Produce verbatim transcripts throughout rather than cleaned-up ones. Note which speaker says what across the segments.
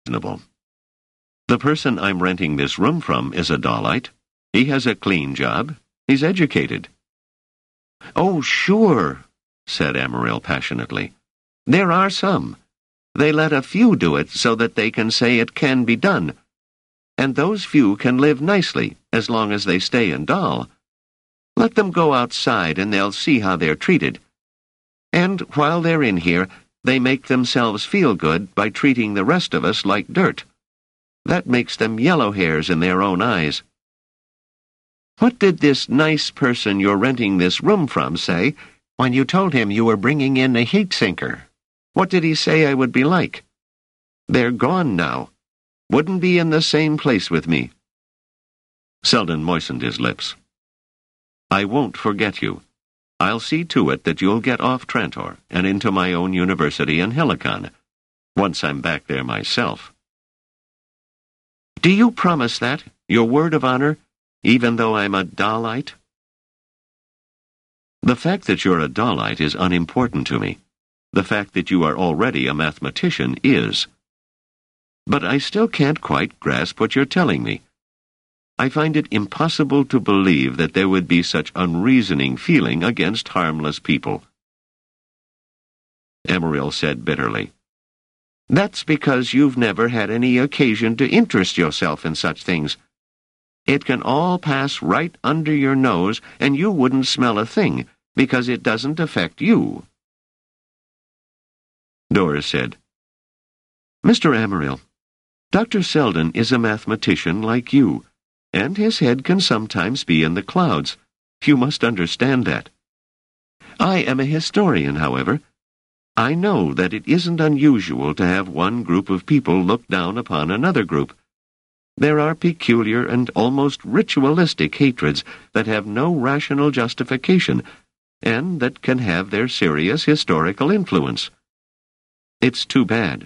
Speaker 1: reasonable. The person I'm renting this room from is a Dahlite. He has a clean job. He's educated.
Speaker 2: Oh, sure, said Amaryl passionately. There are some. They let a few do it so that they can say it can be done. And those few can live nicely as long as they stay in Dahl. Let them go outside and they'll see how they're treated. And while they're in here, they make themselves feel good by treating the rest of us like dirt. That makes them yellow hairs in their own eyes. What did this nice person you're renting this room from say when you told him you were bringing in a heat sinker? What did he say I would be like? They're gone now. Wouldn't be in the same place with me.
Speaker 1: Selden moistened his lips. I won't forget you. I'll see to it that you'll get off Trantor and into my own university in Helicon, once I'm back there myself.
Speaker 2: Do you promise that, your word of honor, even though I'm a Dahlite?
Speaker 1: The fact that you're a Dahlite is unimportant to me. The fact that you are already a mathematician is. But I still can't quite grasp what you're telling me. I find it impossible to believe that there would be such unreasoning feeling against harmless people.
Speaker 2: Amaryl said bitterly. That's because you've never had any occasion to interest yourself in such things. It can all pass right under your nose, and you wouldn't smell a thing, because it doesn't affect you.
Speaker 1: Doris said,
Speaker 2: Mister Amaryl, Doctor Selden is a mathematician like you, and his head can sometimes be in the clouds. You must understand that. I am a historian, however. I know that it isn't unusual to have one group of people look down upon another group. There are peculiar and almost ritualistic hatreds that have no rational justification, and that can have their serious historical influence. It's too bad.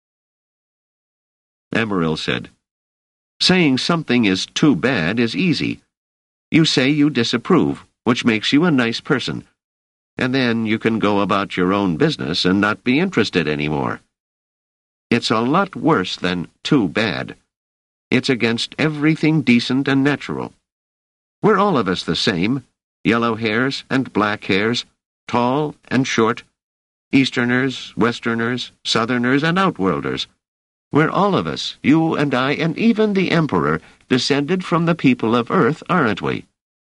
Speaker 1: Amaryl said,
Speaker 2: Saying something is too bad is easy. You say you disapprove, which makes you a nice person, and then you can go about your own business and not be interested anymore. It's a lot worse than too bad. It's against everything decent and natural. We're all of us the same, yellow hairs and black hairs, tall and short, Easterners, Westerners, Southerners, and Outworlders. We're all of us, you and I, and even the Emperor, descended from the people of Earth, aren't we?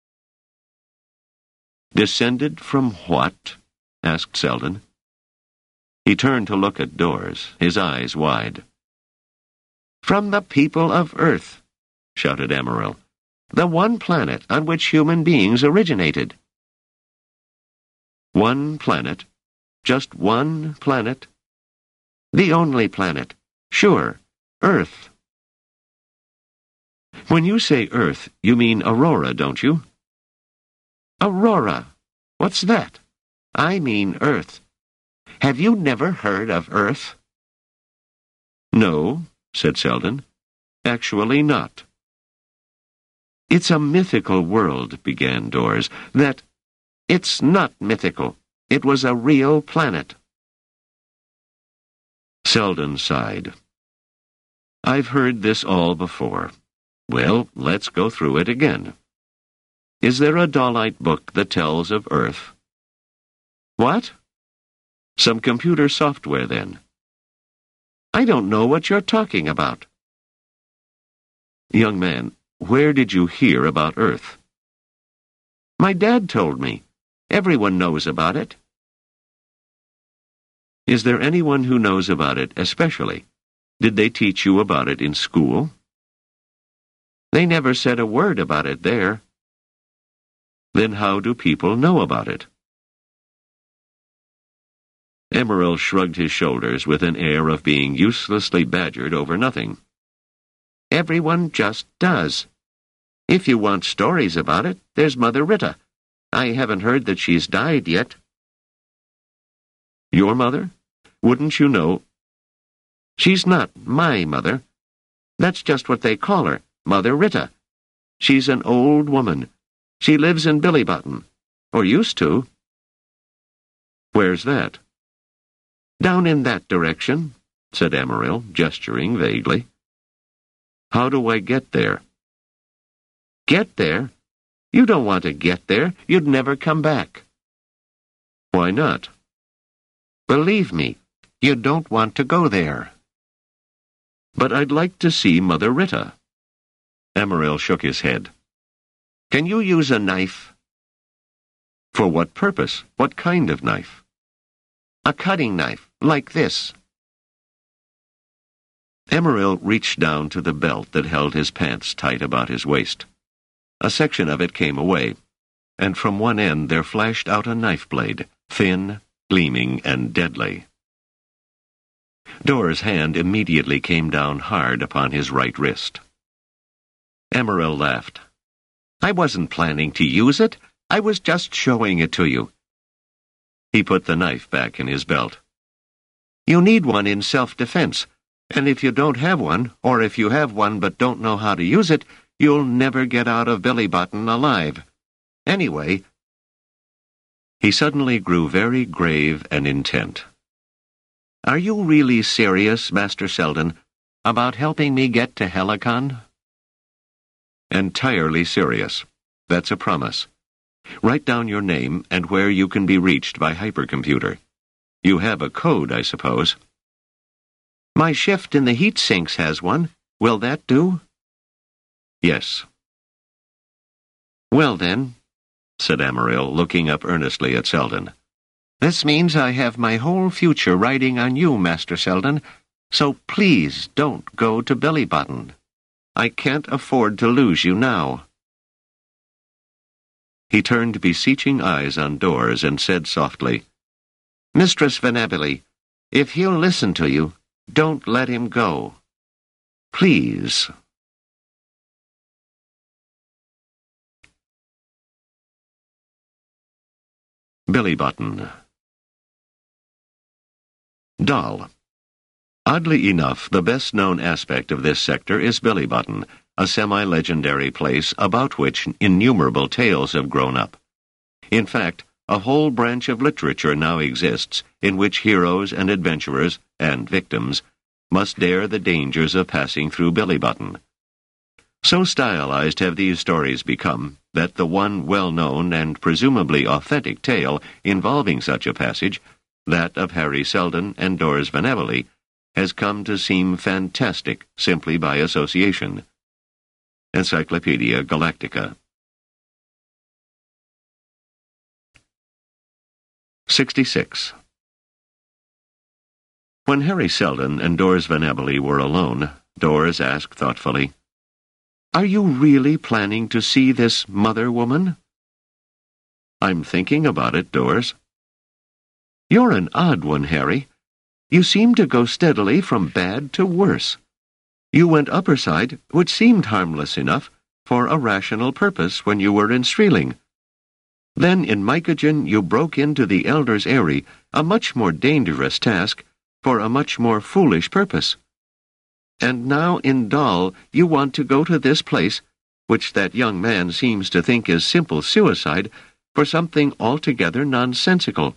Speaker 1: Descended from what? Asked Selden. He turned to look at Doris, his eyes wide.
Speaker 2: From the people of Earth, shouted Amaryl, the one planet on which human beings originated.
Speaker 1: One planet? Just one planet?
Speaker 2: The only planet. Sure, Earth.
Speaker 1: When you say Earth, you mean Aurora, don't you?
Speaker 2: Aurora? What's that? I mean Earth. Have you never heard of Earth?
Speaker 1: No, said Selden. Actually not.
Speaker 2: It's a mythical world, began Doris, that... It's not mythical. It was a real planet.
Speaker 1: Selden sighed. I've heard this all before. Well, let's go through it again. Is there a Dahlite book that tells of Earth?
Speaker 2: What?
Speaker 1: Some computer software, then.
Speaker 2: I don't know what you're talking about.
Speaker 1: Young man, where did you hear about Earth?
Speaker 2: My dad told me. Everyone knows about it.
Speaker 1: Is there anyone who knows about it especially? Did they teach you about it in school?
Speaker 2: They never said a word about it there.
Speaker 1: Then how do people know about it? Amaryl shrugged his shoulders with an air of being uselessly badgered over nothing.
Speaker 2: Everyone just does. If you want stories about it, there's Mother Rita. I haven't heard that she's died yet.
Speaker 1: Your mother? Wouldn't you know?
Speaker 2: She's not my mother. That's just what they call her, Mother Rita. She's an old woman. She lives in Billybottom, or used to.
Speaker 1: Where's that?
Speaker 2: Down in that direction.
Speaker 1: said Amaryl, gesturing vaguely. How do I get there? Get there? You don't want to get there. You'd never come back. Why not? Believe me, you don't want to go there. But I'd like to see Mother Rita. Amaryl shook his head. Can you use a knife? For what purpose? What kind of knife? A cutting knife, like this. Amaryl reached down to the belt that held his pants tight about his waist. A section of it came away, and from one end there flashed out a knife blade, thin, gleaming, and deadly. Dora's hand immediately came down hard upon his right wrist. Amaryl laughed. I wasn't planning to use it. I was just showing it to you. He put the knife back in his belt. You need one in self-defense, and if you don't have one, or if you have one but don't know how to use it, you'll never get out of Billy Button alive. Anyway, he suddenly grew very grave and intent. Are you really serious, Master Selden, about helping me get to Helicon? Entirely serious. That's a promise. Write down your name and where you can be reached by hypercomputer. You have a code, I suppose. My shift in the heat sinks has one. Will that do? Yes. Well then, said Amaryl, looking up earnestly at Selden. This means I have my whole future riding on you, Master Selden, so please don't go to Billy Button. I can't afford to lose you now. He turned beseeching eyes on Dors and said softly, Mistress Venabili, if he'll listen to you, don't let him go. Please. Billy Button. Dal. Oddly enough, the best-known aspect of this sector is Billy Button, a semi-legendary place about which innumerable tales have grown up. In fact, a whole branch of literature now exists in which heroes and adventurers, and victims, must dare the dangers of passing through Billy Button. So stylized have these stories become that the one well-known and presumably authentic tale involving such a passage, that of Harry Selden and Dors Venabili, has come to seem fantastic simply by association. Encyclopedia Galactica. sixty-six. When Harry Selden and Dors Venabili were alone, Dors asked thoughtfully, Are you really planning to see this mother woman? I'm thinking about it, Dors. You're an odd one, Harry. You seem to go steadily from bad to worse. You went Upperside, which seemed harmless enough, for a rational purpose when you were in Streeling. Then in Mycogen you broke into the Elder's Eyrie, a much more dangerous task, for a much more foolish purpose. And now in Dal you want to go to this place, which that young man seems to think is simple suicide, for something altogether nonsensical.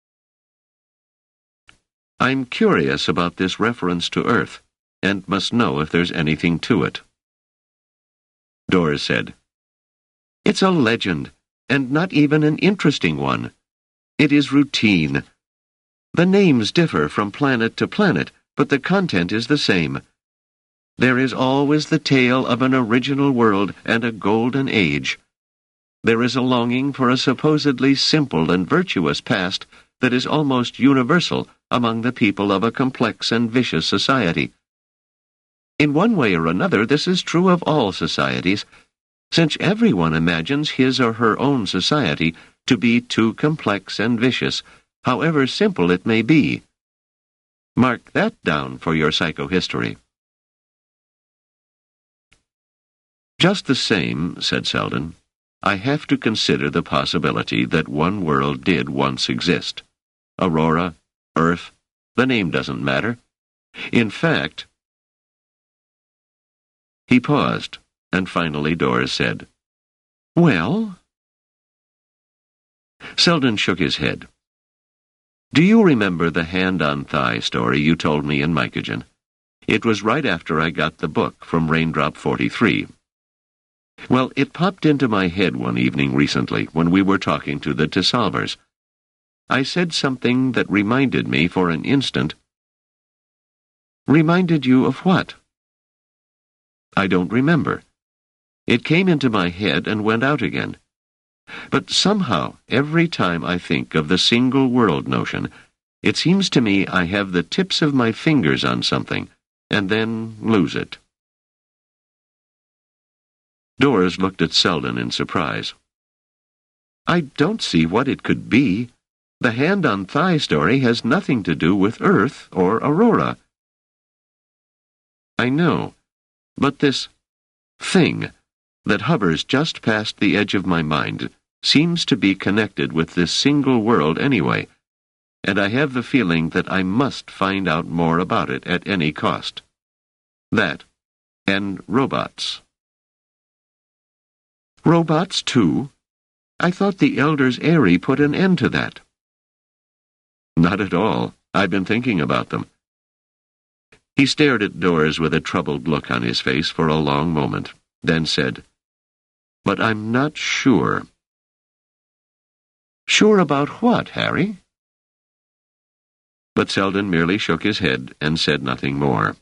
Speaker 1: I'm curious about this reference to Earth, and must know if there's anything to it. Dors said, It's a legend, and not even an interesting one. It is routine. The names differ from planet to planet, but the content is the same. There is always the tale of an original world and a golden age. There is a longing for a supposedly simple and virtuous past that is almost universal among the people of a complex and vicious society. In one way or another, this is true of all societies, since everyone imagines his or her own society to be too complex and vicious, however simple it may be. Mark that down for your psychohistory. Just the same, said Selden, I have to consider the possibility that one world did once exist. Aurora, Earth, the name doesn't matter. In fact... He paused, and finally Dors said, Well? Selden shook his head. Do you remember the hand-on-thigh story you told me in Mycogen? It was right after I got the book from Raindrop forty-three. Well, it popped into my head one evening recently when we were talking to the Tisalvers. I said something that reminded me for an instant. Reminded you of what? I don't remember. It came into my head and went out again. But somehow, every time I think of the single world notion, it seems to me I have the tips of my fingers on something, and then lose it. Doris looked at Selden in surprise. I don't see what it could be. The hand-on-thigh story has nothing to do with Earth or Aurora. I know, but this thing that hovers just past the edge of my mind seems to be connected with this single world anyway, and I have the feeling that I must find out more about it at any cost. That, and robots. Robots, too? I thought the Elders Airy put an end to that. Not at all. I've been thinking about them. He stared at Doris with a troubled look on his face for a long moment, then said, But I'm not sure. Sure about what, Harry? But Selden merely shook his head and said nothing more.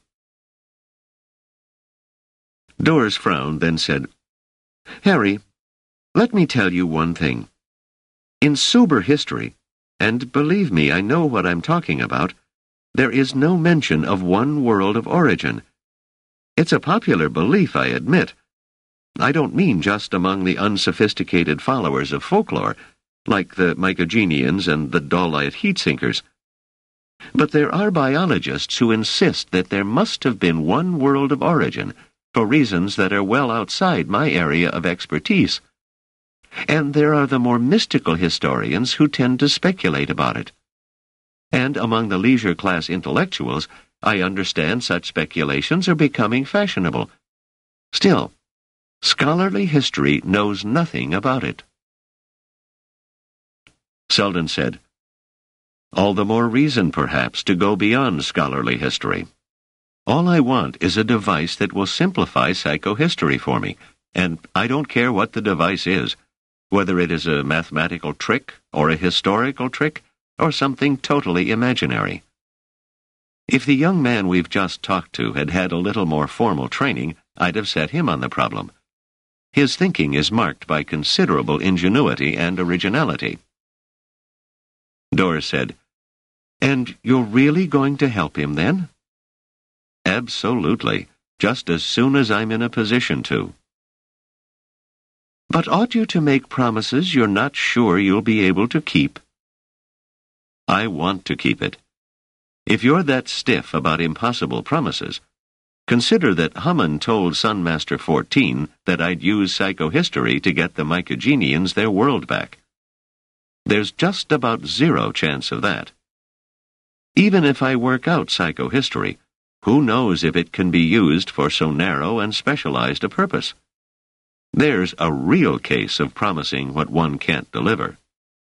Speaker 1: Doris frowned, then said, Harry, let me tell you one thing. In sober history, and believe me, I know what I'm talking about, there is no mention of one world of origin. It's a popular belief, I admit. I don't mean just among the unsophisticated followers of folklore, like the Mycogenians and the Dahlite heat-sinkers. But there are biologists who insist that there must have been one world of origin, for reasons that are well outside my area of expertise. And there are the more mystical historians who tend to speculate about it. And among the leisure-class intellectuals, I understand such speculations are becoming fashionable. Still, scholarly history knows nothing about it. Selden said, All the more reason, perhaps, to go beyond scholarly history. All I want is a device that will simplify psychohistory for me, and I don't care what the device is, whether it is a mathematical trick, or a historical trick, or something totally imaginary. If the young man we've just talked to had had a little more formal training, I'd have set him on the problem. His thinking is marked by considerable ingenuity and originality. Doris said, And you're really going to help him, then? Absolutely, just as soon as I'm in a position to. But ought you to make promises you're not sure you'll be able to keep? I want to keep it. If you're that stiff about impossible promises, consider that Hammond told Sunmaster fourteen that I'd use psychohistory to get the Mycogenians their world back. There's just about zero chance of that. Even if I work out psychohistory, who knows if it can be used for so narrow and specialized a purpose? There's a real case of promising what one can't deliver.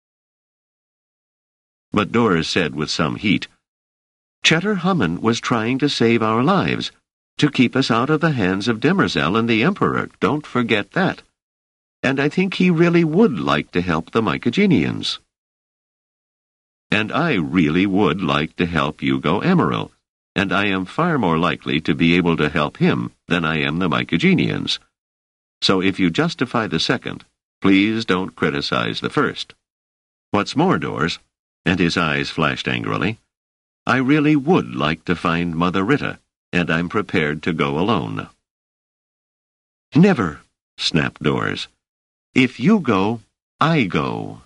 Speaker 1: But Doris said with some heat, Cheddar Hammond was trying to save our lives, to keep us out of the hands of Demerzel and the Emperor. Don't forget that. And I think he really would like to help the Mycogenians. And I really would like to help Hugo Emeril, and I am far more likely to be able to help him than I am the Mycogenians. So if you justify the second, please don't criticize the first. What's more, Doris, and his eyes flashed angrily, I really would like to find Mother Rita, and I'm prepared to go alone. Never, snapped Doris. If you go, I go.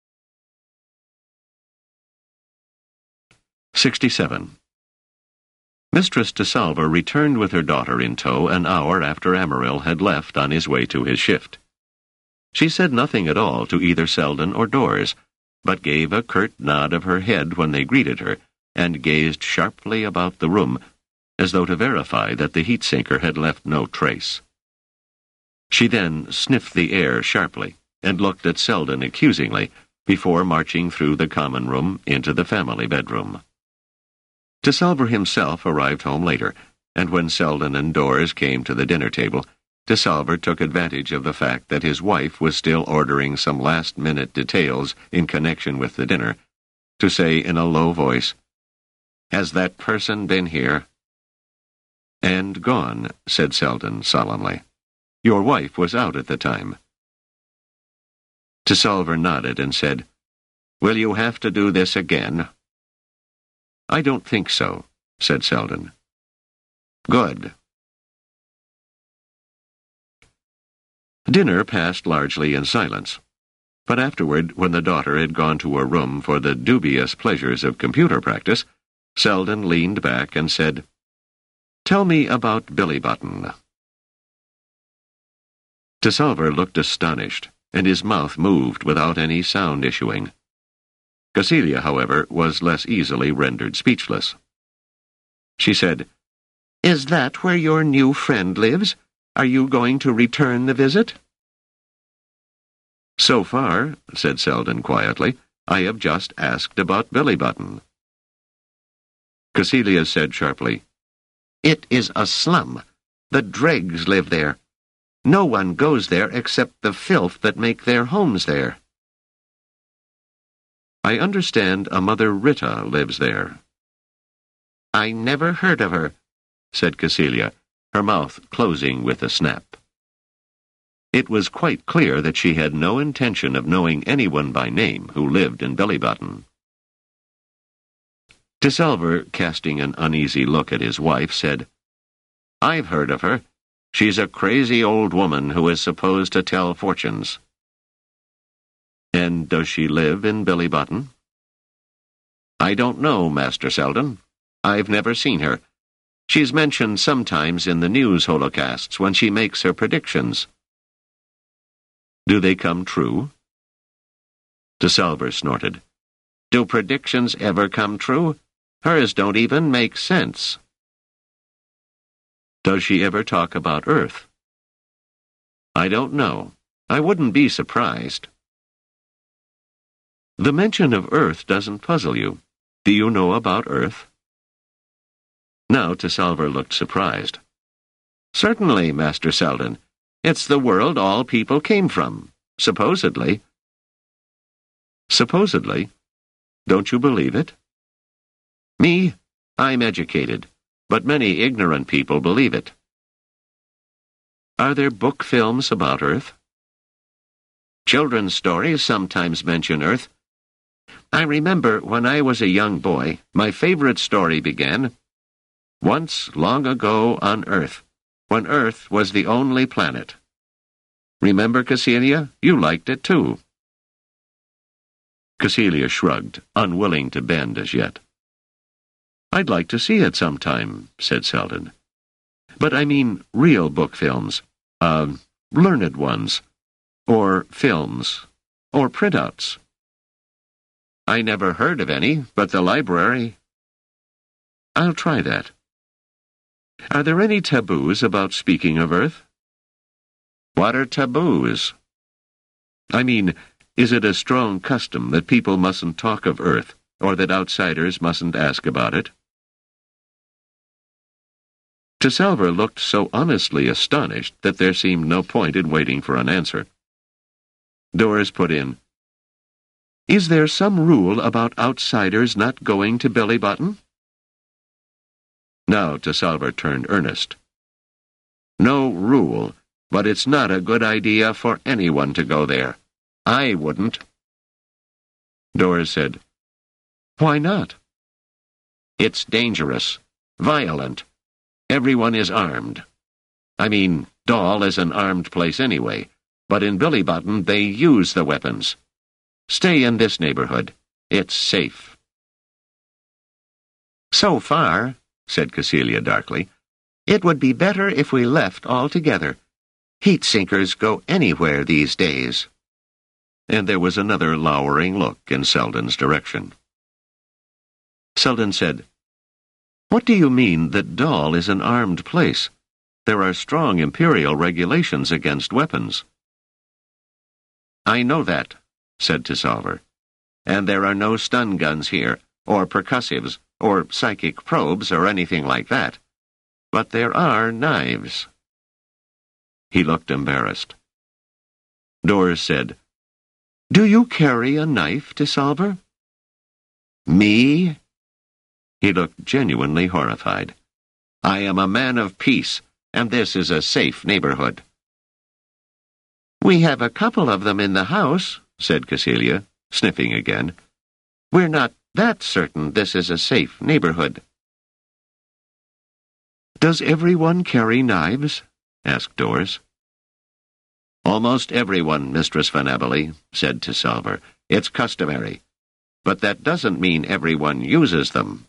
Speaker 1: sixty-seven. Mistress Tisalver returned with her daughter in tow an hour after Amaryl had left on his way to his shift. She said nothing at all to either Selden or Doris, but gave a curt nod of her head when they greeted her, and gazed sharply about the room, as though to verify that the heat-sinker had left no trace. She then sniffed the air sharply, and looked at Selden accusingly, before marching through the common room into the family bedroom. DeSalver himself arrived home later, and when Selden and Dawes came to the dinner table, DeSalver took advantage of the fact that his wife was still ordering some last-minute details in connection with the dinner, to say in a low voice, "Has that person been here?" "And gone," said Selden solemnly. "Your wife was out at the time." DeSalver nodded and said, "Will you have to do this again?" "I don't think so," said Selden. "Good." Dinner passed largely in silence, but afterward, when the daughter had gone to her room for the dubious pleasures of computer practice, Selden leaned back and said, "Tell me about Billy Button." DeSalver looked astonished, and his mouth moved without any sound issuing. Cecilia, however, was less easily rendered speechless. She said, "Is that where your new friend lives? Are you going to return the visit?" "So far," said Selden quietly, "I have just asked about Billy Button." Cecilia said sharply, "It is a slum. The dregs live there. No one goes there except the filth that make their homes there." "I understand a Mother Rita lives there." "I never heard of her," said Cecilia, her mouth closing with a snap. It was quite clear that she had no intention of knowing anyone by name who lived in Billy Button. DeSalver, casting an uneasy look at his wife, said, "I've heard of her. She's a crazy old woman who is supposed to tell fortunes." "And does she live in Billy Button?" "I don't know, Master Selden. I've never seen her. She's mentioned sometimes in the news holocasts when she makes her predictions." "Do they come true?" DeSalver snorted. "Do predictions ever come true? Hers don't even make sense." "Does she ever talk about Earth?" "I don't know. I wouldn't be surprised." "The mention of Earth doesn't puzzle you. Do you know about Earth?" Now DeSalver looked surprised. "Certainly, Master Selden. It's the world all people came from, supposedly." "Supposedly? Don't you believe it?" "Me? I'm educated, but many ignorant people believe it." "Are there book films about Earth?" "Children's stories sometimes mention Earth. I remember when I was a young boy, my favorite story began, 'Once long ago on Earth, when Earth was the only planet.' Remember, Cecilia? You liked it too." Cecilia shrugged, unwilling to bend as yet. "I'd like to see it sometime," said Selden. "But I mean real book films, uh, learned ones, or films, or printouts." "I never heard of any, but the library—" "I'll try that. Are there any taboos about speaking of Earth?" "What are taboos?" "I mean, is it a strong custom that people mustn't talk of Earth, or that outsiders mustn't ask about it?" DeSalver looked so honestly astonished that there seemed no point in waiting for an answer. Dawes put in, "Is there some rule about outsiders not going to Billy Button?" Now DeSalver turned earnest. "No rule, but it's not a good idea for anyone to go there. I wouldn't." Dawes said, "Why not?" "It's dangerous, violent. Everyone is armed. I mean, Dawes is an armed place anyway, but in Billy Button they use the weapons. Stay in this neighborhood. It's safe." "So far," said Cecilia darkly, "it would be better if we left altogether. Heat sinkers go anywhere these days." And there was another lowering look in Selden's direction. Selden said, "What do you mean that Dawes is an armed place? There are strong imperial regulations against weapons." "I know that," said DeSalver,
Speaker 2: and there are no stun guns here, or percussives, or psychic probes, or anything like that. But there are knives." He looked embarrassed. Doris said, "Do you carry a knife, DeSalver?" "Me?" He looked genuinely horrified. "I am a man of peace, and this is a safe neighborhood." "We have a couple of them in the house," said Cecilia, sniffing again. "We're not that certain this is a safe neighborhood." "Does everyone carry knives?" asked Doris. "Almost everyone, Mistress Van Abberley," said DeSalver. "It's customary. But that doesn't mean everyone uses them."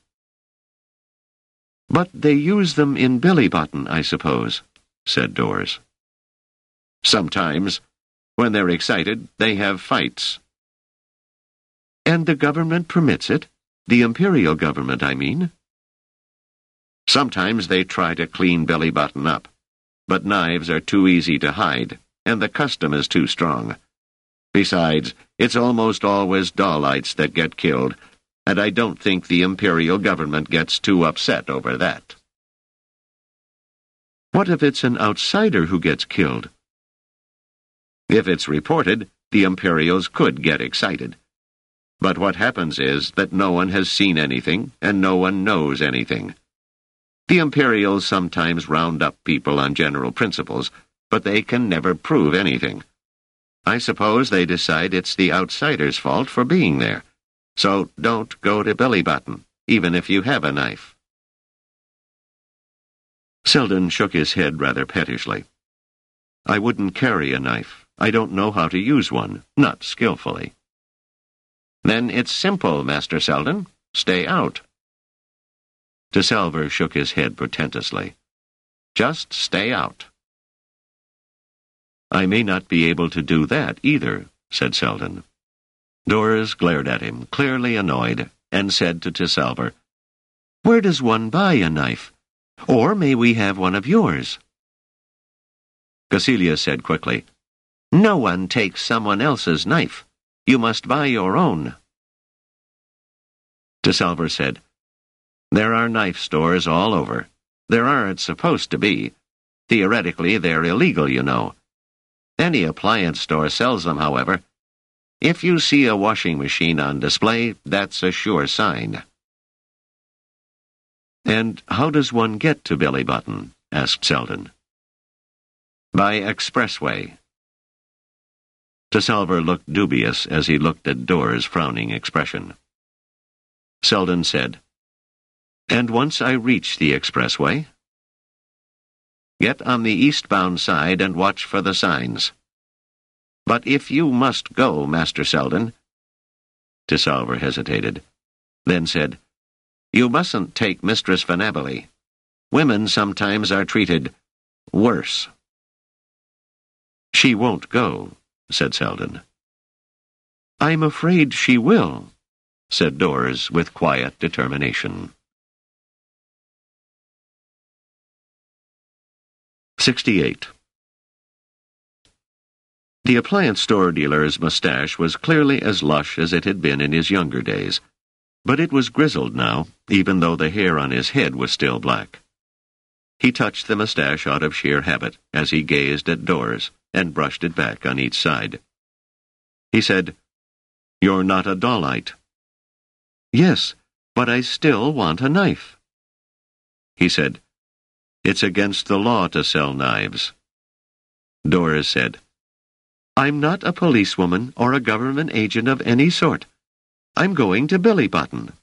Speaker 2: "But they use them in Billybottom, I suppose," said Doris. "Sometimes. When they're excited, they have fights." "And the government permits it? The imperial government, I mean?" "Sometimes they try to clean Billybottom up, but knives are too easy to hide, and the custom is too strong. Besides, it's almost always Dallites that get killed, and I don't think the imperial government gets too upset over that." "What if it's an outsider who gets killed?" "If it's reported, the Imperials could get excited. But what happens is that no one has seen anything, and no one knows anything. The Imperials sometimes round up people on general principles, but they can never prove anything. I suppose they decide it's the outsider's fault for being there. So don't go to Billybottom, even if you have a knife." Selden shook his head rather pettishly. "I wouldn't carry a knife. I don't know how to use one, not skillfully." "Then it's simple, Master Selden. Stay out." DeSalver shook his head portentously. "Just stay out." "I may not be able to do that either," said Selden. Doris glared at him, clearly annoyed, and said to DeSalver, "Where does one buy a knife? Or may we have one of yours?" Cecilia said quickly, "No one takes someone else's knife. You must buy your own." DeSalver said, "There are knife stores all over. There aren't supposed to be. Theoretically, they're illegal, you know. Any appliance store sells them, however. If you see a washing machine on display, that's a sure sign." "And how does one get to Billybottom?" asked Selden. "By expressway." DeSalver looked dubious as he looked at Dora's frowning expression. Selden said, "And once I reach the expressway?" "Get on the eastbound side and watch for the signs. But if you must go, Master Selden—" DeSalver hesitated, then said, "You mustn't take Mistress Van Abberley. Women sometimes are treated worse." "She won't go," said Selden. "I'm afraid she will," said Doris with quiet determination. sixty-eight. The appliance store dealer's mustache was clearly as lush as it had been in his younger days, but it was grizzled now, even though the hair on his head was still black. He touched the mustache out of sheer habit as he gazed at Doris, and brushed it back on each side. He said, "You're not a Dallite." "Yes, but I still want a knife." He said, "It's against the law to sell knives." Doris said, "I'm not a policewoman or a government agent of any sort. I'm going to Billybottom."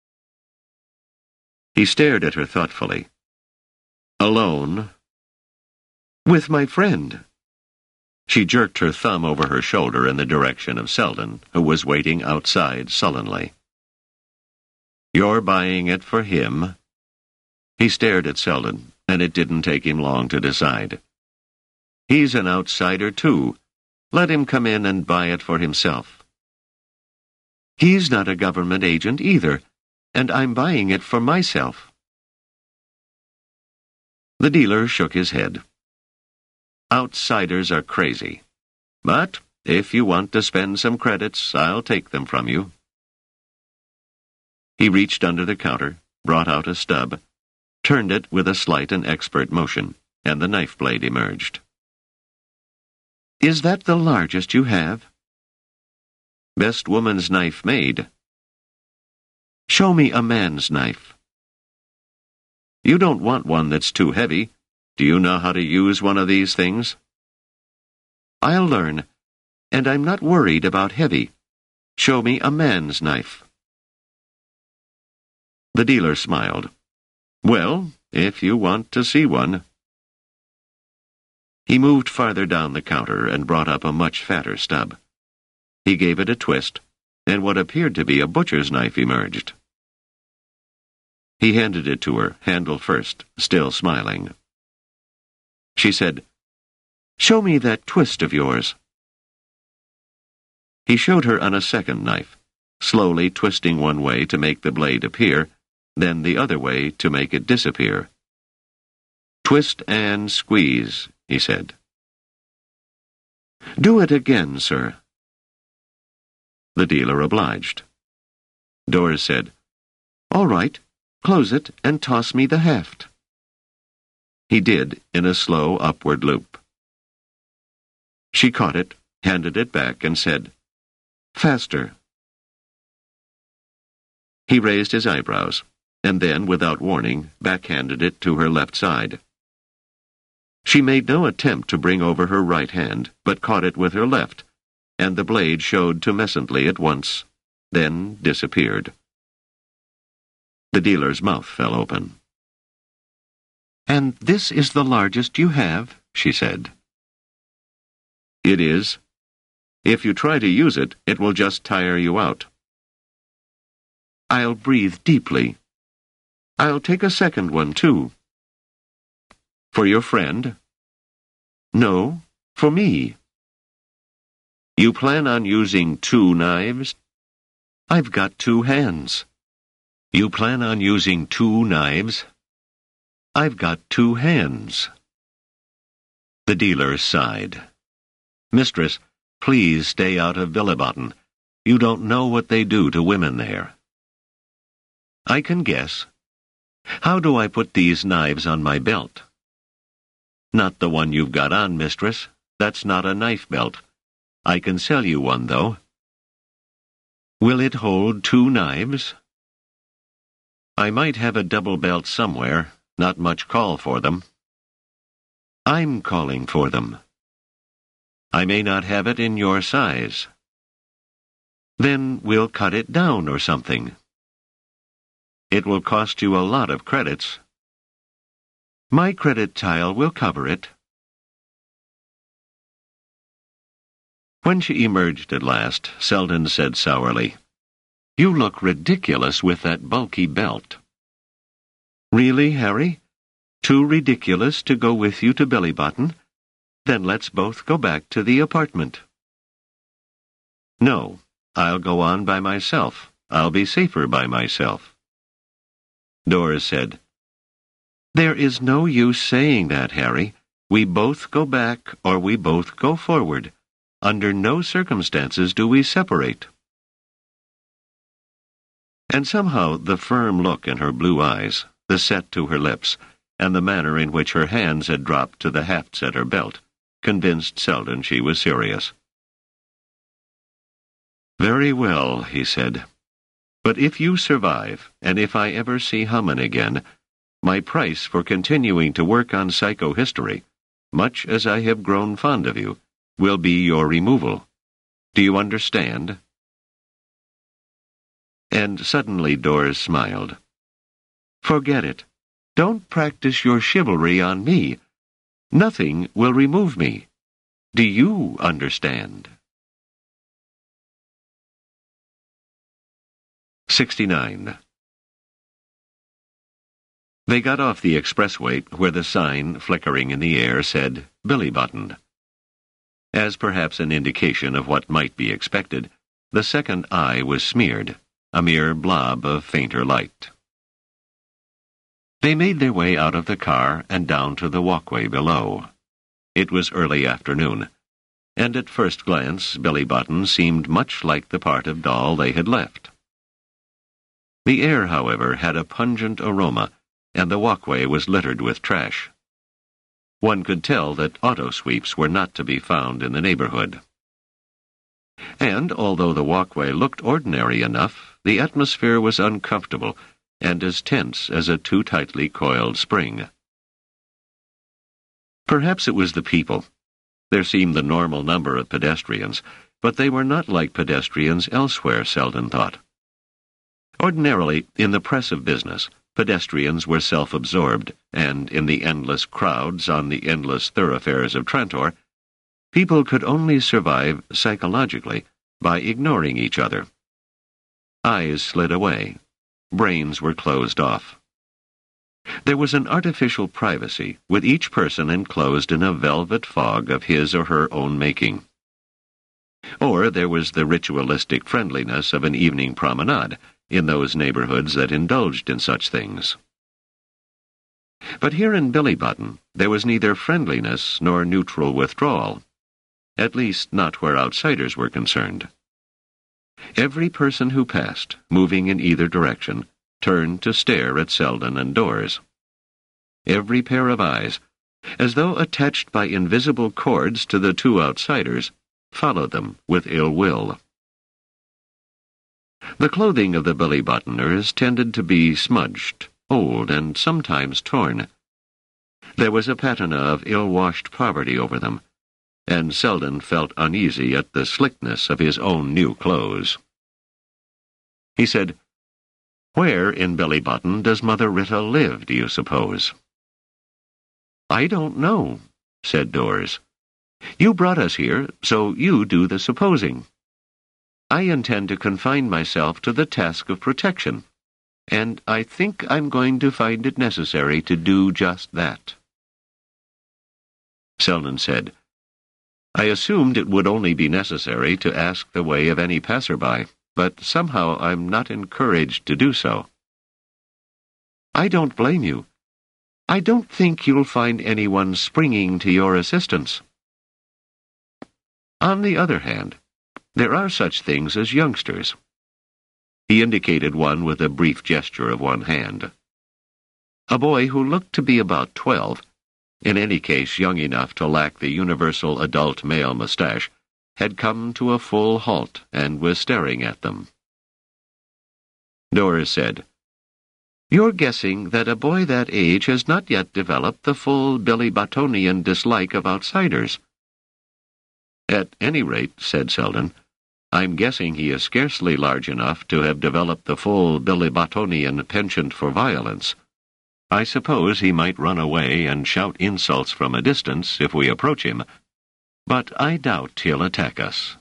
Speaker 2: He stared at her thoughtfully. "Alone?" "With my friend." She jerked her thumb over her shoulder in the direction of Selden, who was waiting outside sullenly. "You're buying it for him?" He stared at Selden, and it didn't take him long to decide. "He's an outsider, too. Let him come in and buy it for himself." "He's not a government agent either, and I'm buying it for myself." The dealer shook his head. "Outsiders are crazy. But if you want to spend some credits, I'll take them from you.
Speaker 1: He reached under the counter, brought out a stub, turned it with a slight and expert motion, and the knife blade emerged. "Is that the largest you have?" "Best woman's knife made." "Show me a man's knife." "You don't want one that's too heavy. Do you know how to use one of these things?" "I'll learn, and I'm not worried about heavy. Show me a man's knife." The dealer smiled. "Well, if you want to see one." He moved farther down the counter and brought up a much fatter stub. He gave it a twist, and what appeared to be a butcher's knife emerged. He handed it to her, handle first, still smiling. She said, "Show me that twist of yours." He showed her on a second knife, slowly twisting one way to make the blade appear, then the other way to make it disappear. "Twist and squeeze," he said. "Do it again, sir." The dealer obliged. Doris said, "All right, close it and toss me the heft." He did, in a slow upward loop. She caught it, handed it back, and said, "Faster." He raised his eyebrows, and then, without warning, backhanded it to her left side. She made no attempt to bring over her right hand, but caught it with her left, and the blade showed tumescently at once, then disappeared. The dealer's mouth fell open. "And this is the largest you have?" she said. "It is. If you try to use it, it will just tire you out." "I'll breathe deeply. I'll take a second one, too." "For your friend?" "No, for me." "You plan on using two knives?" "I've got two hands." "You plan on using two knives?" "I've got two hands." The dealer sighed. "Mistress, please stay out of Billibotten. You don't know what they do to women there." "I can guess. How do I put these knives on my belt?" "Not the one you've got on, mistress. That's not a knife belt. I can sell you one, though." "Will it hold two knives?" "I might have a double belt somewhere. Not much call for them." "I'm calling for them." "I may not have it in your size." "Then we'll cut it down or something." "It will cost you a lot of credits." "My credit tile will cover it." When she emerged at last, Selden said sourly, "You look ridiculous with that bulky belt." "Really, Harry? Too ridiculous to go with you to Billibotten? Then let's both go back to the apartment." "No, I'll go on by myself. I'll be safer by myself." Doris said, "There is no use saying that, Harry. We both go back or we both go forward. Under no circumstances do we separate." And somehow the firm look in her blue eyes, the set to her lips, and the manner in which her hands had dropped to the hefts at her belt, convinced Selden she was serious. "Very well," he said. "But if you survive, and if I ever see Hummen again, my price for continuing to work on psychohistory, much as I have grown fond of you, will be your removal. Do you understand?" And suddenly Doris smiled. "Forget it. Don't practice your chivalry on me. Nothing will remove me. Do you understand?" sixty-nine. They got off the expressway where the sign, flickering in the air, said Billibotten. As perhaps an indication of what might be expected, the second eye was smeared, a mere blob of fainter light. They made their way out of the car and down to the walkway below. It was early afternoon, and at first glance Billibotten seemed much like the part of Dol they had left. The air, however, had a pungent aroma, and the walkway was littered with trash. One could tell that auto sweeps were not to be found in the neighborhood. And, although the walkway looked ordinary enough, the atmosphere was uncomfortable and as tense as a too tightly coiled spring. Perhaps it was the people. There seemed the normal number of pedestrians, but they were not like pedestrians elsewhere, Selden thought. Ordinarily, in the press of business, pedestrians were self-absorbed, and in the endless crowds on the endless thoroughfares of Trantor, people could only survive psychologically by ignoring each other. Eyes slid away. Brains were closed off. There was an artificial privacy, with each person enclosed in a velvet fog of his or her own making. Or there was the ritualistic friendliness of an evening promenade in those neighborhoods that indulged in such things. But here in Billybutton, there was neither friendliness nor neutral withdrawal, at least not where outsiders were concerned. Every person who passed, moving in either direction, turned to stare at Selden and Dawes. Every pair of eyes, as though attached by invisible cords to the two outsiders, followed them with ill will. The clothing of the Billybuttoners tended to be smudged, old, and sometimes torn. There was a patina of ill-washed poverty over them, and Selden felt uneasy at the slickness of his own new clothes. He said, "Where in Billybutton does Mother Rita live, do you suppose?" "I don't know," said Dawes. "You brought us here, so you do the supposing. I intend to confine myself to the task of protection, and I think I'm going to find it necessary to do just that." Selden said, "I assumed it would only be necessary to ask the way of any passerby, but somehow I'm not encouraged to do so." "I don't blame you. I don't think you'll find anyone springing to your assistance. On the other hand, there are such things as youngsters." He indicated one with a brief gesture of one hand. A boy who looked to be about twelve, in any case young enough to lack the universal adult male mustache, had come to a full halt and was staring at them. Dawes said, "You're guessing that a boy that age has not yet developed the full Billybuttonian dislike of outsiders." "At any rate," said Selden, "I'm guessing he is scarcely large enough to have developed the full Billybuttonian penchant for violence. I suppose he might run away and shout insults from a distance if we approach him, but I doubt he'll attack us."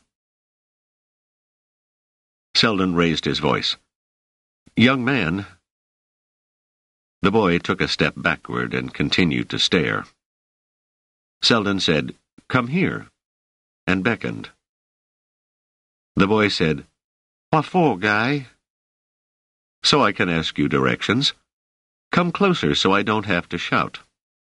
Speaker 1: Selden raised his voice. "Young man." The boy took a step backward and continued to stare. Selden said, "Come here," and beckoned. The boy said, "What for, Guy?" "So I can ask you directions. Come closer so I don't have to shout."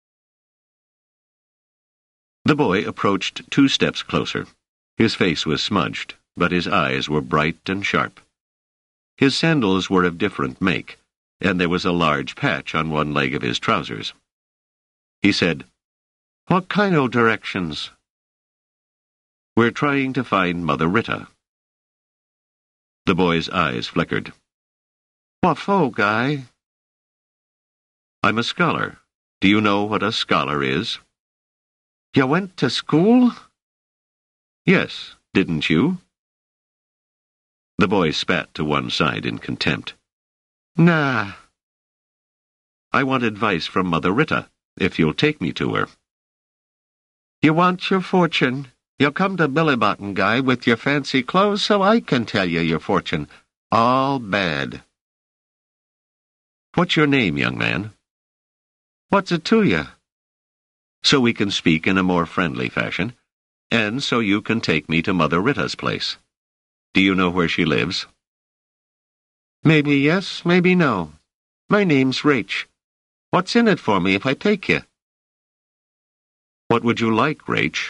Speaker 1: The boy approached two steps closer. His face was smudged, but his eyes were bright and sharp. His sandals were of different make, and there was a large patch on one leg of his trousers. He said, "What kind of directions?" "We're trying to find Mother Rita." The boy's eyes flickered. "What for, Guy?" "I'm a scholar. Do you know what a scholar is?" "You went to school?" "Yes, didn't you?" The boy spat to one side in contempt. "Nah." "I want advice from Mother Rita, if you'll take me to her." "You want your fortune. You'll come to Billybutton, Guy, with your fancy clothes, so I can tell you your fortune. All bad." "What's your name, young man?" "What's it to you?" "So we can speak in a more friendly fashion, and so you can take me to Mother Rita's place. Do you know where she lives?" "Maybe yes, maybe no. My name's Rach. What's in it for me if I take you?" "What would you like, Rach?"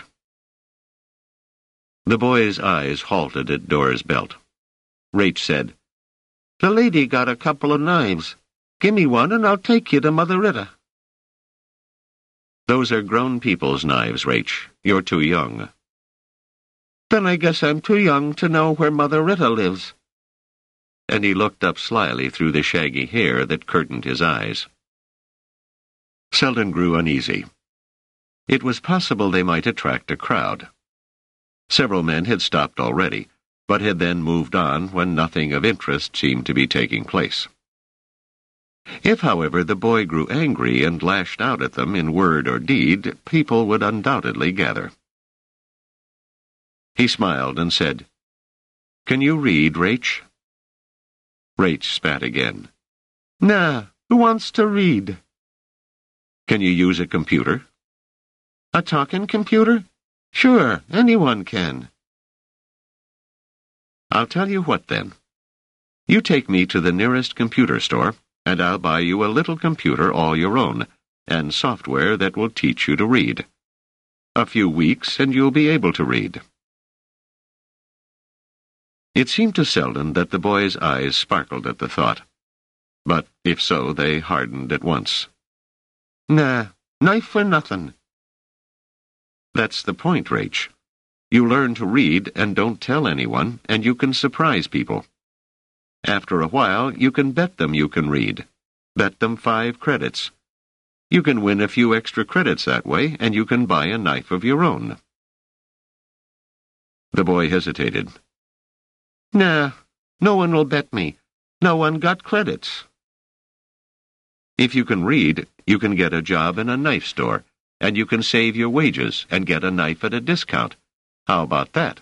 Speaker 1: The boy's eyes halted at Dora's belt. Rach said,
Speaker 2: The lady got a couple of knives. Gimme one and I'll take you to Mother Rita.
Speaker 1: Those are grown people's knives, Rach. You're too young.
Speaker 2: Then I guess I'm too young to know where Mother Rita lives.
Speaker 1: And he looked up slyly through the shaggy hair that curtained his eyes. Selden grew uneasy. It was possible they might attract a crowd. Several men had stopped already, but had then moved on when nothing of interest seemed to be taking place. If, however, the boy grew angry and lashed out at them in word or deed, people would undoubtedly gather. He smiled and said, "Can you read, Rach?" Rach spat again.
Speaker 2: Nah, who wants to read?
Speaker 1: Can you use a computer?
Speaker 2: A talking computer? Sure, anyone can.
Speaker 1: I'll tell you what, then. You take me to the nearest computer store, and I'll buy you a little computer all your own, and software that will teach you to read. A few weeks, and you'll be able to read. It seemed to Selden that the boy's eyes sparkled at the thought. But if so, they hardened at once.
Speaker 2: Nah, knife for nothing.
Speaker 1: That's the point, Rach. You learn to read and don't tell anyone, and you can surprise people. After a while, you can bet them you can read. Bet them five credits. You can win a few extra credits that way, and you can buy a knife of your own. The boy hesitated.
Speaker 2: Nah, no one will bet me. No one got credits.
Speaker 1: If you can read, you can get a job in a knife store, and you can save your wages and get a knife at a discount. How about that?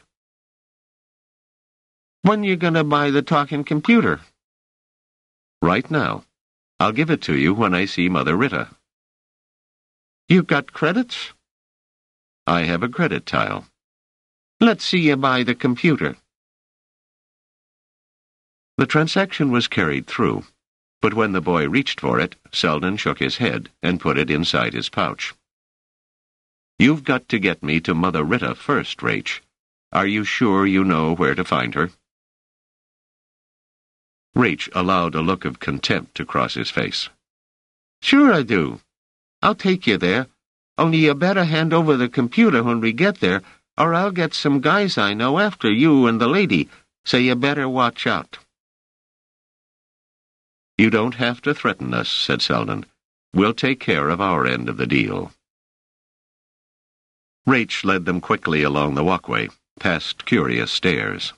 Speaker 2: When you gonna buy the talking computer?
Speaker 1: Right now. I'll give it to you when I see Mother Rita.
Speaker 2: You got credits?
Speaker 1: I have a credit tile.
Speaker 2: Let's see you buy the computer.
Speaker 1: The transaction was carried through, but when the boy reached for it, Selden shook his head and put it inside his pouch. You've got to get me to Mother Rita first, Rach. Are you sure you know where to find her? Rach allowed a look of contempt to cross his face.
Speaker 2: Sure I do. I'll take you there. Only you better hand over the computer when we get there, or I'll get some guys I know after you and the lady, so you better watch out.
Speaker 1: You don't have to threaten us, said Selden. We'll take care of our end of the deal. Rach led them quickly along the walkway, past curious stares.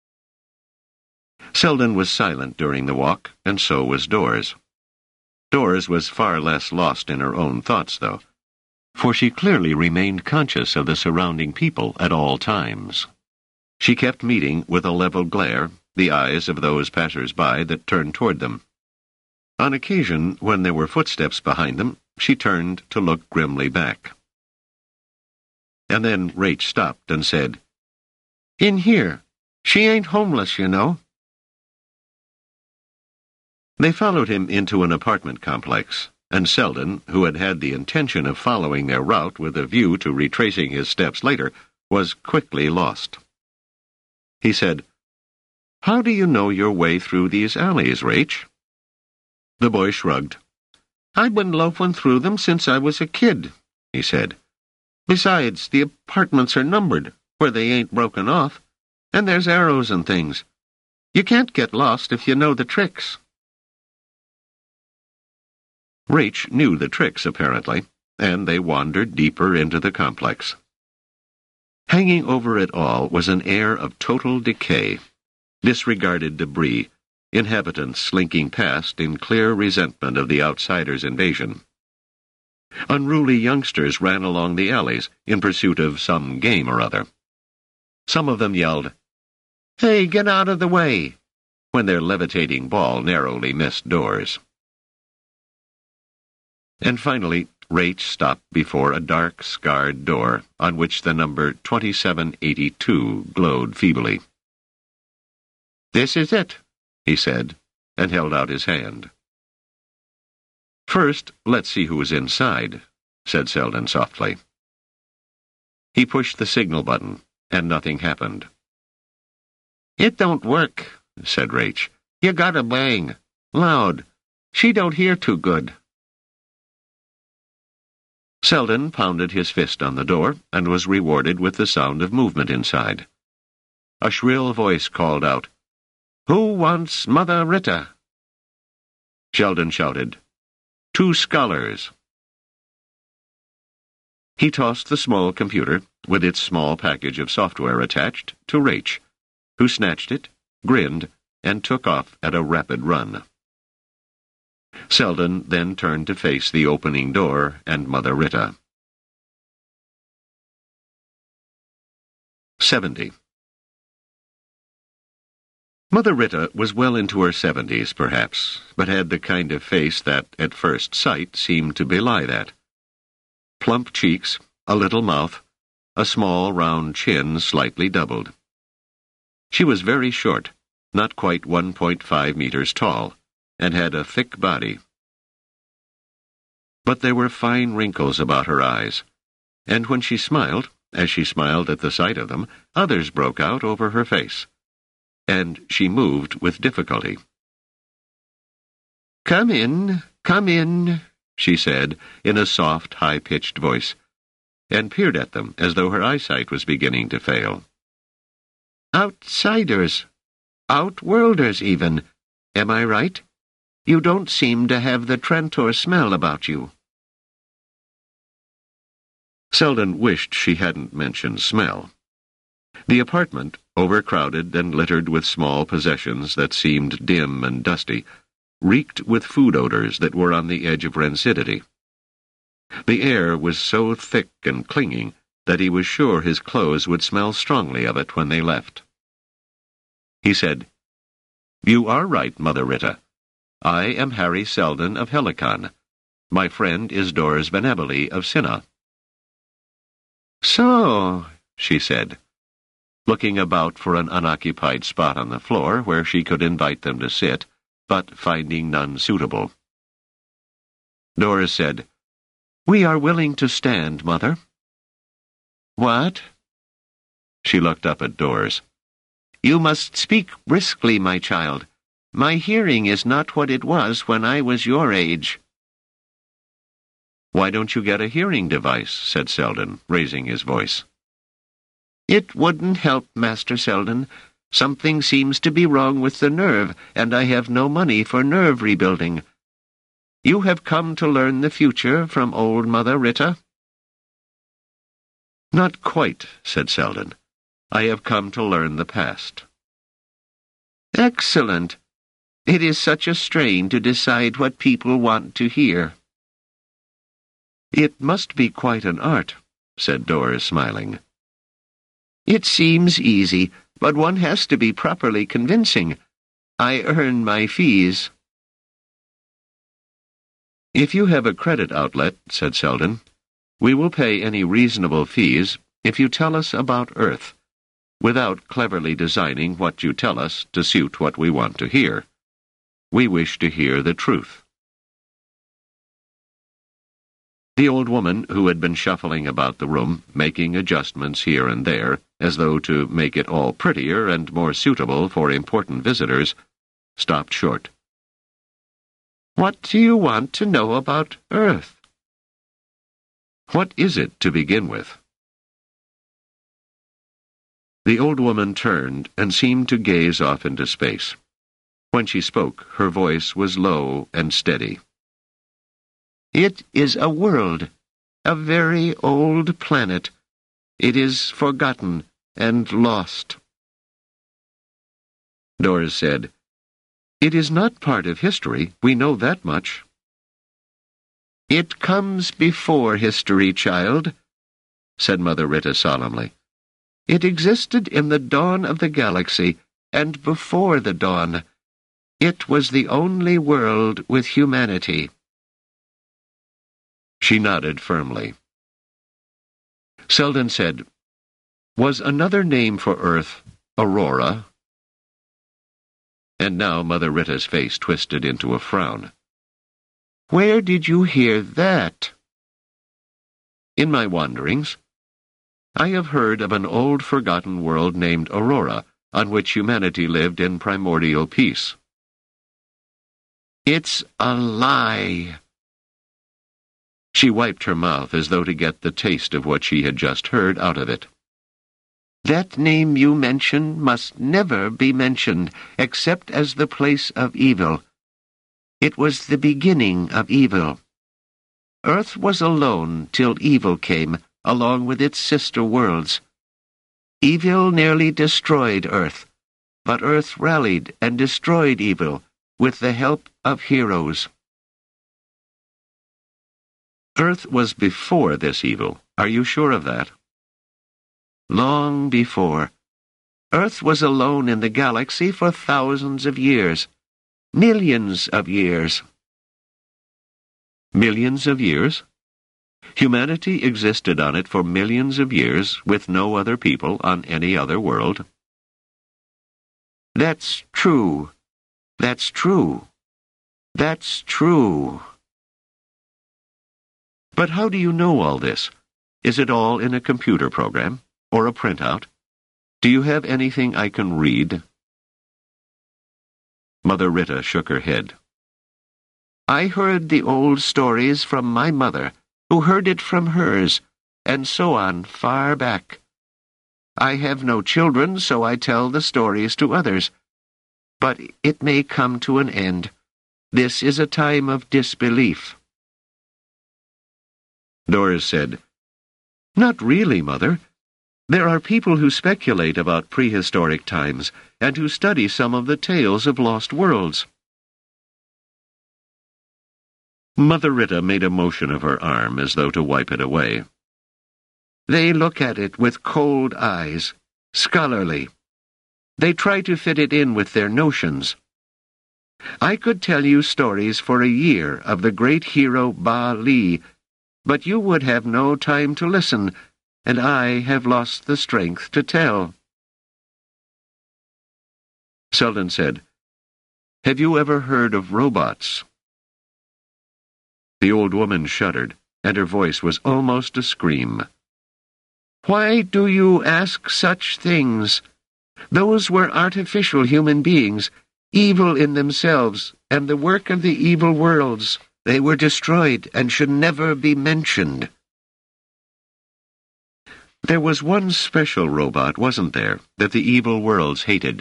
Speaker 1: Selden was silent during the walk, and so was Dors. Dors was far less lost in her own thoughts, though, for she clearly remained conscious of the surrounding people at all times. She kept meeting with a level glare the eyes of those passers-by that turned toward them. On occasion, when there were footsteps behind them, she turned to look grimly back. And then Rach stopped and said, "In here. She ain't homeless, you know." They followed him into an apartment complex, and Selden, who had had the intention of following their route with a view to retracing his steps later, was quickly lost. He said, "How do you know your way through these alleys, Rach?" The boy shrugged.
Speaker 2: "I've been loafing through them since I was a kid," he said. "Besides, the apartments are numbered, where they ain't broken off, and there's arrows and things. You can't get lost if you know the tricks."
Speaker 1: Rach knew the tricks, apparently, and they wandered deeper into the complex. Hanging over it all was an air of total decay, disregarded debris, inhabitants slinking past in clear resentment of the outsider's invasion. Unruly youngsters ran along the alleys in pursuit of some game or other. Some of them yelled, "Hey, get out of the way!" when their levitating ball narrowly missed Dors. And finally, Rach stopped before a dark, scarred door on which the number twenty-seven eighty-two glowed feebly.
Speaker 2: "This is it,"
Speaker 1: he said, and held out his hand. "First, let's see who's inside," said Selden softly. He pushed the signal button, and nothing happened.
Speaker 2: "It don't work,"
Speaker 1: said Rach.
Speaker 2: You gotta bang. Loud. She don't hear too good.
Speaker 1: Selden pounded his fist on the door and was rewarded with the sound of movement inside. A shrill voice called out, "Who wants Mother Rita?" Sheldon shouted, "Two scholars." He tossed the small computer, with its small package of software attached, to Rach, who snatched it, grinned, and took off at a rapid run. Selden then turned to face the opening door and Mother Rita. Seventy. Mother Rita was well into her seventies, perhaps, but had the kind of face that, at first sight, seemed to belie that. Plump cheeks, a little mouth, a small round chin slightly doubled. She was very short, not quite one point five meters tall, and had a thick body. But there were fine wrinkles about her eyes, and when she smiled, as she smiled at the sight of them, others broke out over her face, and she moved with difficulty. "Come in, come in," she said, in a soft, high-pitched voice, and peered at them as though her eyesight was beginning to fail. "Outsiders, outworlders even, am I right? You don't seem to have the Trantor smell about you." Selden wished she hadn't mentioned smell. The apartment, overcrowded and littered with small possessions that seemed dim and dusty, reeked with food odors that were on the edge of rancidity. The air was so thick and clinging that he was sure his clothes would smell strongly of it when they left. He said, "You are right, Mother Rita. I am Harry Selden of Helicon. My friend is Doris Venabili of Cinna." "So," she said, looking about for an unoccupied spot on the floor where she could invite them to sit, but finding none suitable. Doris said, "We are willing to stand, Mother." "What?" She looked up at Doris. "You must speak briskly, my child. My hearing is not what it was when I was your age." "Why don't you get a hearing device?" said Selden, raising his voice. "It wouldn't help, Master Selden. Something seems to be wrong with the nerve, and I have no money for nerve rebuilding. You have come to learn the future from old Mother Rita?" "Not quite," said Selden. "I have come to learn the past." "Excellent. It is such a strain to decide what people want to hear." "It must be quite an art," said Doris, smiling. "It seems easy, but one has to be properly convincing. I earn my fees." "If you have a credit outlet," said Selden, "we will pay any reasonable fees if you tell us about Earth, without cleverly designing what you tell us to suit what we want to hear. We wish to hear the truth." The old woman, who had been shuffling about the room, making adjustments here and there, as though to make it all prettier and more suitable for important visitors, stopped short. "What do you want to know about Earth?" "What is it, to begin with?" The old woman turned and seemed to gaze off into space. When she spoke, her voice was low and steady. "It is a world, a very old planet. It is forgotten and lost." Doris said, "It is not part of history. We know that much." "It comes before history, child," said Mother Rita solemnly. "It existed in the dawn of the galaxy, and before the dawn. It was the only world with humanity." She nodded firmly. Selden said, "Was another name for Earth Aurora?" And now Mother Rita's face twisted into a frown. "Where did you hear that?" "In my wanderings. I have heard of an old forgotten world named Aurora, on which humanity lived in primordial peace.
Speaker 2: It's a lie." She wiped her mouth as though to get the taste of what she had just heard out of it. "That name you mention must never be mentioned, except as the place of evil. It was the beginning of evil. Earth was alone till evil came, along with its sister worlds. Evil nearly destroyed Earth, but Earth rallied and destroyed evil with the help of heroes." Earth was before this evil. Are you sure of that? Long before. Earth was alone in the galaxy for thousands of years. Millions of years. Millions of years? Humanity existed on it for millions of years with no other people on any other world. That's true. That's true. That's true. But how do you know all this? Is it all in a computer program? Or a printout? Do you have anything I can read? Mother Rita shook her head. I heard the old stories from my mother, who heard it from hers, and so on far back. I have no children, so I tell the stories to others. But it may come to an end. This is a time of disbelief. Doris said, Not really, Mother. There are people who speculate about prehistoric times and who study some of the tales of lost worlds. Mother Rita made a motion of her arm as though to wipe it away. They look at it with cold eyes, scholarly. They try to fit it in with their notions. I could tell you stories for a year of the great hero Ba Li, but you would have no time to listen, and I have lost the strength to tell. Selden said, Have you ever heard of robots? The old woman shuddered, and her voice was almost a scream. Why do you ask such things? Those were artificial human beings, evil in themselves, and the work of the evil worlds. They were destroyed and should never be mentioned. There was one special robot, wasn't there, that the evil worlds hated?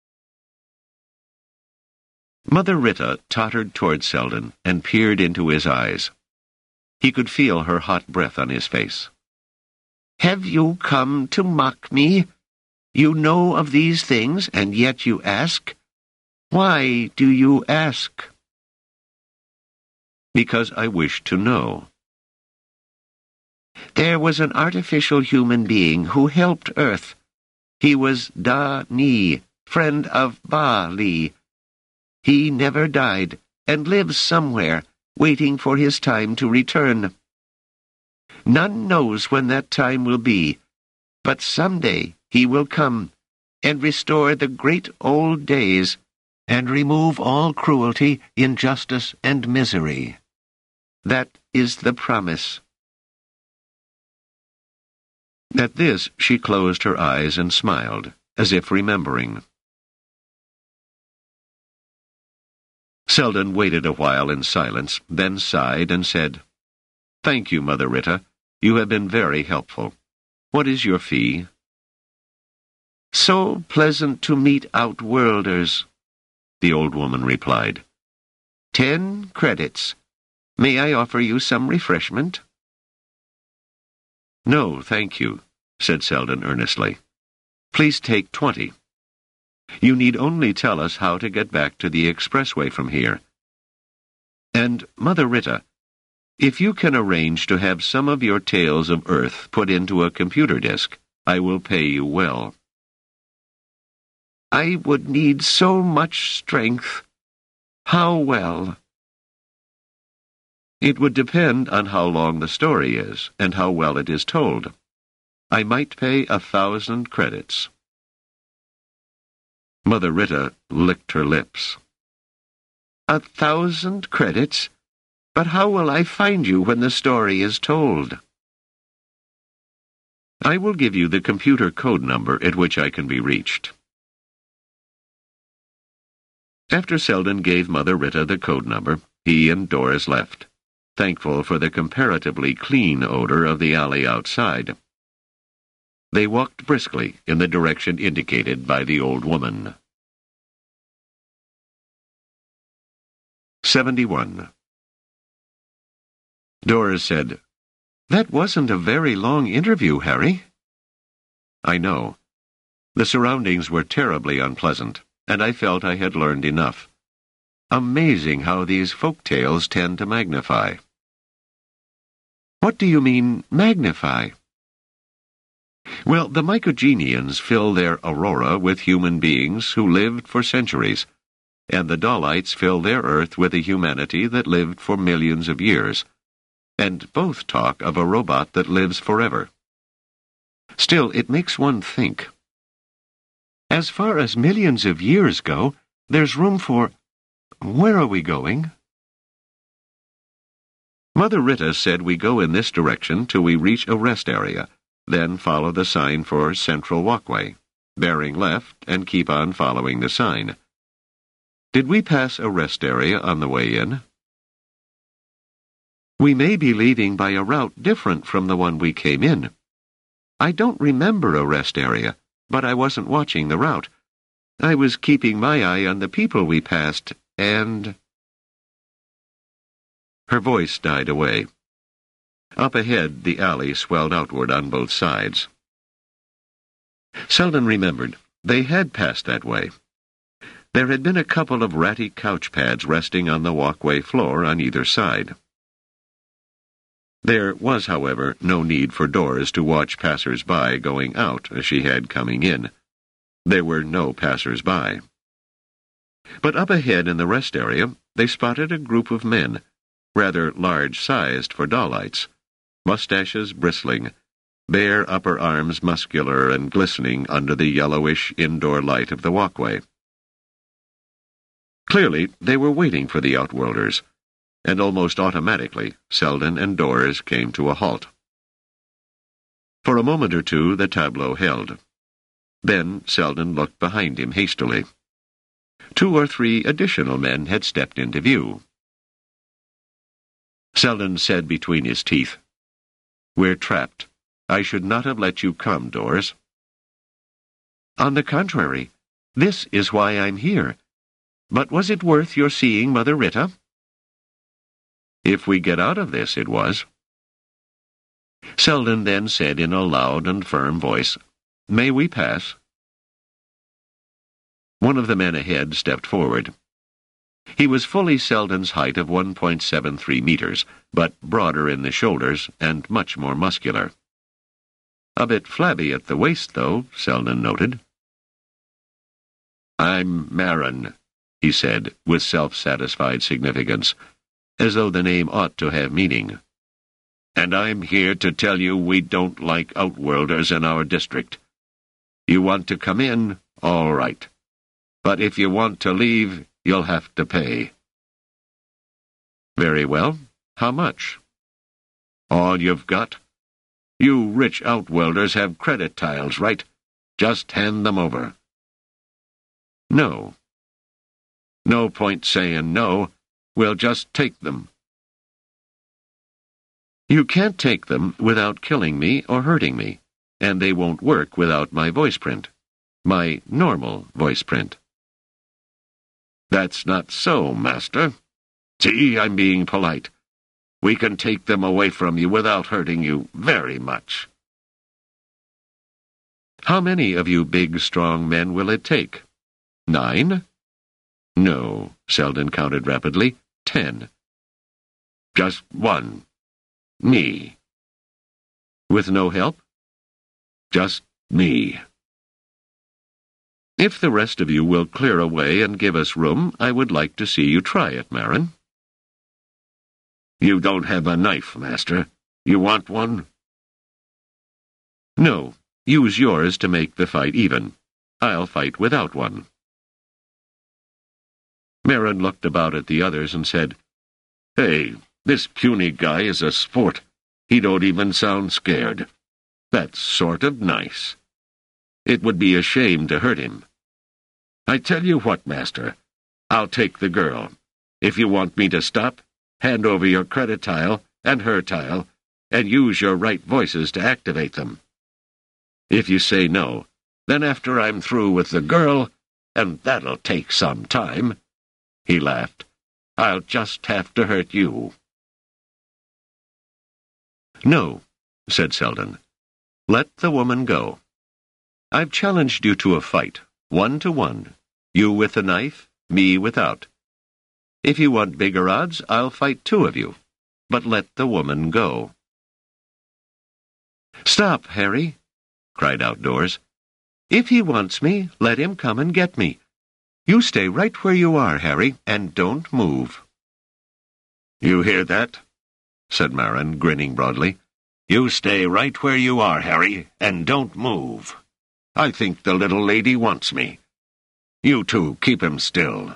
Speaker 2: Mother Rita tottered toward Selden and peered into his eyes. He could feel her hot breath on his face. Have you come to mock me? You know of these things, and yet you ask? Why do you ask? Because I wish to know. There was an artificial human being who helped Earth. He was Da Ni, friend of Ba Li. He never died, and lives somewhere, waiting for his time to return. None knows when that time will be, but someday he will come, and restore the great old days, and remove all cruelty, injustice, and misery. That is the promise. At this she closed her eyes and smiled, as if remembering. Selden waited a while in silence, then sighed and said, Thank you, Mother Rita. You have been very helpful. What is your fee? So pleasant to meet outworlders, the old woman replied. Ten credits. May I offer you some refreshment? No, thank you, said Selden earnestly. Please take twenty. You need only tell us how to get back to the expressway from here. And, Mother Rita, if you can arrange to have some of your tales of Earth put into a computer disk, I will pay you well. I would need so much strength. How well? It would depend on how long the story is, and how well it is told. I might pay a thousand credits. Mother Rita licked her lips. A thousand credits? But how will I find you when the story is told? I will give you the computer code number at which I can be reached.
Speaker 1: After Selden gave Mother Rita the code number, he and Doris left, thankful for the comparatively clean odor of the alley outside. They walked briskly in the direction indicated by the old woman. seventy-one. Doris said, "That wasn't a very long interview, Harry." "I know. The surroundings were terribly unpleasant, and I felt I had learned enough. Amazing how these folk tales tend to magnify." "What do you mean, magnify?" "Well, the Mycogenians fill their aurora with human beings who lived for centuries, and the Dallites fill their earth with a humanity that lived for millions of years, and both talk of a robot that lives forever. Still, it makes one think. As far as millions of years go, there's room for... Where are we going?" Mother Rita said we go in this direction till we reach a rest area, then follow the sign for Central Walkway, bearing left and keep on following the sign. Did we pass a rest area on the way in? We may be leaving by a route different from the one we came in. I don't remember a rest area, but I wasn't watching the route. I was keeping my eye on the people we passed, and... Her voice died away. Up ahead, the alley swelled outward on both sides. Selden remembered. They had passed that way. There had been a couple of ratty couch pads resting on the walkway floor on either side. There was, however, no need for Doris to watch passers-by going out as she had coming in. There were no passers-by. But up ahead in the rest area, they spotted a group of men, rather large-sized for Dallites, mustaches bristling, bare upper arms muscular and glistening under the yellowish indoor light of the walkway. Clearly, they were waiting for the Outworlders, and almost automatically Selden and Doris came to a halt. For a moment or two the tableau held. Then Selden looked behind him hastily. Two or three additional men had stepped into view. Selden said between his teeth, "We're trapped. I should not have let you come, Doris." "On the contrary, this is why I'm here. But was it worth your seeing Mother Rita?" "If we get out of this, it was." Selden then said in a loud and firm voice, "May we pass?" One of the men ahead stepped forward. He was fully Selden's height of one point seven three meters, but broader in the shoulders and much more muscular. A bit flabby at the waist, though, Selden noted. "I'm Marin," he said, with self-satisfied significance, as though the name ought to have meaning. "And I'm here to tell you we don't like Outworlders in our district. You want to come in, all right. But if you want to leave, you'll have to pay." "Very well. How much?" "All you've got. You rich Outworlders have credit tiles, right? Just hand them over." "No." "No point saying no. We'll just take them." "You can't take them without killing me or hurting me, and they won't work without my voice print. My normal voice print." "That's not so, Master. See, I'm being polite. We can take them away from you without hurting you very much." "How many of you big, strong men will it take? Nine?" "No," Selden counted rapidly. Ten." "Just one. Me." "With no help?" "Just me." "If the rest of you will clear away and give us room, I would like to see you try it, Marin." "You don't have a knife, Master. You want one?" "No. Use yours to make the fight even. I'll fight without one." Marin looked about at the others and said, "Hey, this puny guy is a sport. He don't even sound scared. That's sort of nice. It would be a shame to hurt him. I tell you what, Master, I'll take the girl. If you want me to stop, hand over your credit tile and her tile, and use your right voices to activate them. If you say no, then after I'm through with the girl, and that'll take some time," he laughed, "I'll just have to hurt you." "No," said Selden. "Let the woman go. I've challenged you to a fight, one to one, you with the knife, me without. If you want bigger odds, I'll fight two of you, but let the woman go." "Stop, Harry," cried out Doris. "If he wants me, let him come and get me. You stay right where you are, Harry, and don't move." "You hear that?" said Maron, grinning broadly. "You stay right where you are, Harry, and don't move. I think the little lady wants me. You two keep him still."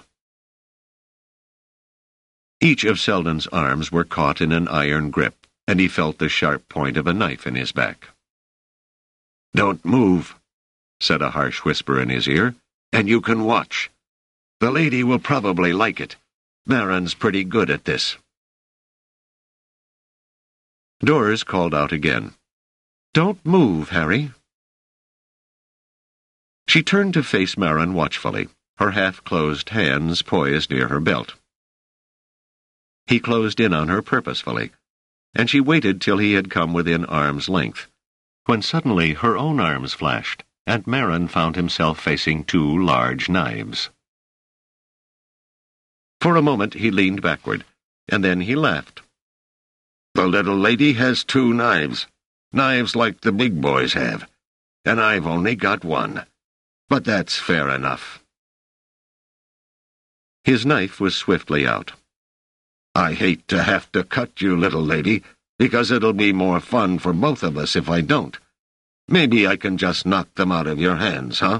Speaker 2: Each of Selden's arms were caught in an iron grip, and he felt the sharp point of a knife in his back.
Speaker 1: "Don't move," said a harsh whisper in his ear, "and you can watch. The lady will probably like it. Maron's pretty good at this."
Speaker 2: Doris called out again, "Don't move, Harry." She turned to face Maron watchfully, her half-closed hands poised near her belt. He closed in on her purposefully, and she waited till he had come within arm's length, when suddenly her own arms flashed, and Maron found himself facing two large knives. For a moment he leaned backward, and then he laughed.
Speaker 1: "The little lady has two knives, knives like the big boys have, and I've only got one. But that's fair enough."
Speaker 2: His knife was swiftly out.
Speaker 1: "I hate to have to cut you, little lady, because it'll be more fun for both of us if I don't. Maybe I can just knock them out of your hands, huh?"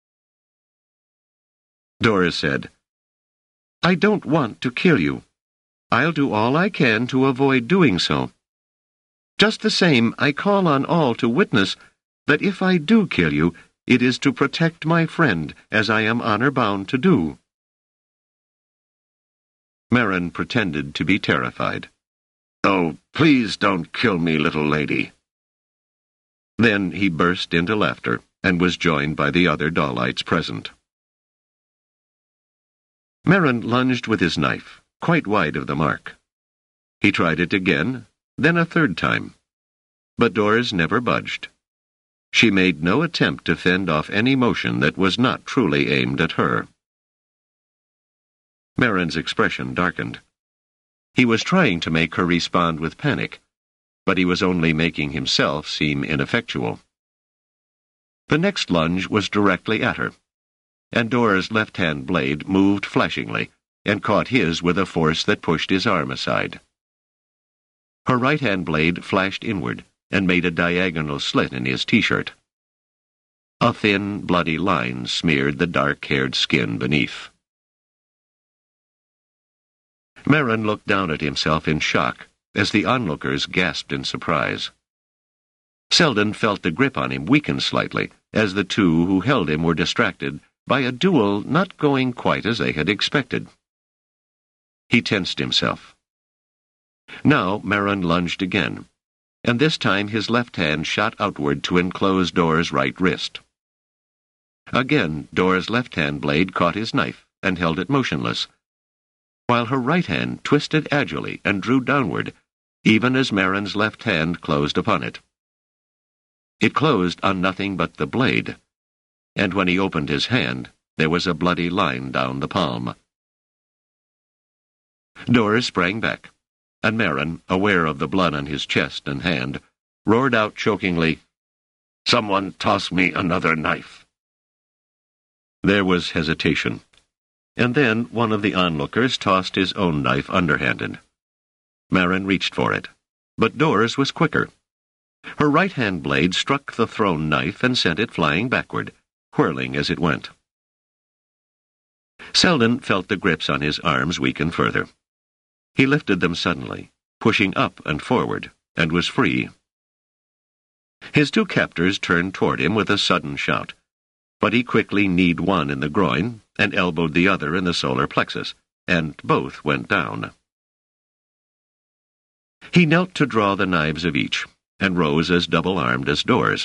Speaker 2: Doris said, "I don't want to kill you. I'll do all I can to avoid doing so. Just the same, I call on all to witness that if I do kill you, it is to protect my friend, as I am honor-bound to do." Maron pretended to be terrified.
Speaker 1: "Oh, please don't kill me, little lady."
Speaker 2: Then he burst into laughter, and was joined by the other Dawlites present. Maron lunged with his knife, quite wide of the mark. He tried it again, then a third time. But Doris never budged. She made no attempt to fend off any motion that was not truly aimed at her. Maron's expression darkened. He was trying to make her respond with panic, but he was only making himself seem ineffectual. The next lunge was directly at her, and Dora's left-hand blade moved flashingly and caught his with a force that pushed his arm aside. Her right-hand blade flashed inward and made a diagonal slit in his T-shirt. A thin, bloody line smeared the dark-haired skin beneath. Maron looked down at himself in shock as the onlookers gasped in surprise. Selden felt the grip on him weaken slightly as the two who held him were distracted by a duel not going quite as they had expected. He tensed himself. Now Maron lunged again, and this time his left hand shot outward to enclose Dora's right wrist. Again Dora's left-hand blade caught his knife and held it motionless, while her right hand twisted agilely and drew downward, even as Maron's left hand closed upon it. It closed on nothing but the blade, and when he opened his hand, there was a bloody line down the palm. Doris sprang back, and Maron, aware of the blood on his chest and hand, roared out chokingly, "Someone toss me another knife." There was hesitation, and then one of the onlookers tossed his own knife underhanded. Maron reached for it, but Doris was quicker. Her right-hand blade struck the thrown knife and sent it flying backward, whirling as it went. Selden felt the grips on his arms weaken further. He lifted them suddenly, pushing up and forward, and was free. His two captors turned toward him with a sudden shout, but he quickly kneed one in the groin
Speaker 1: and elbowed the other in the solar plexus, and both went down. He knelt to draw the knives of each, and rose as double-armed as doors.